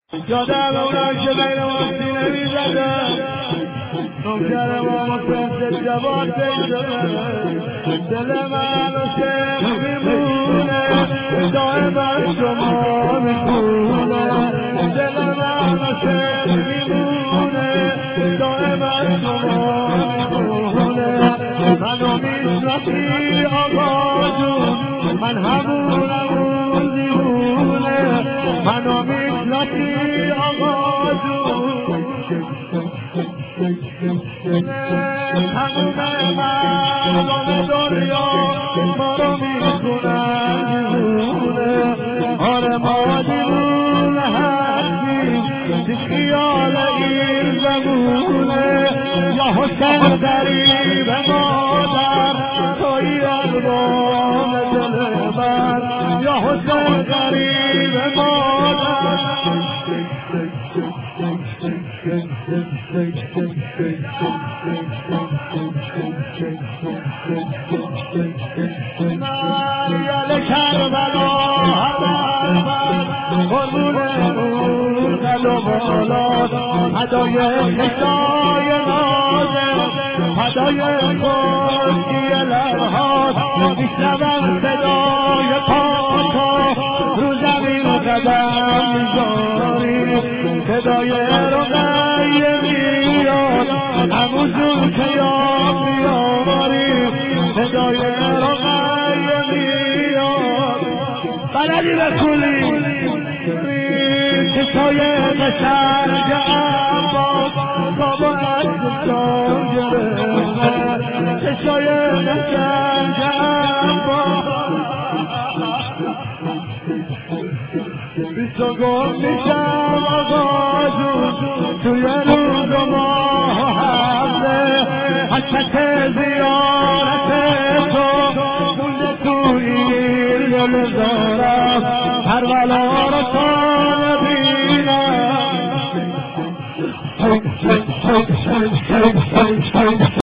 یادم اونایی که بین ما سینه می‌زدن نوکر ما متوسط جواد دل من و شیخ میمونه دائما شما میخونه دل من و شیخ میمونه دائما شما میخونه منو میشناسی آقا جون من همونم دیوونه منو میشناسی آقا جون تموم مردم دنیا ما رو میخونن دیوونه آره ما دیوونه هستیم تو خیال این زمونه یا حسین غریب مادر توی الوان دل من یا حسین غریب مادر مریل کربلا قربون قل و بالات هدای خشای نازم هدای خشکی لبهات میشنوم صدای پاتا رو زمین قدم میذاری صدای رقیه میاد همون که یاد میاری صدای رقیه میاد بلدی بکولی چشای قشنگ عباس بابا از جان گرفته چشای قشنگ عباس بیشتر گم میشم آقا جون توی روز و ماه و هفته حسرت زیارت تو مونده توی دل دارم کربلا رو تا نبینم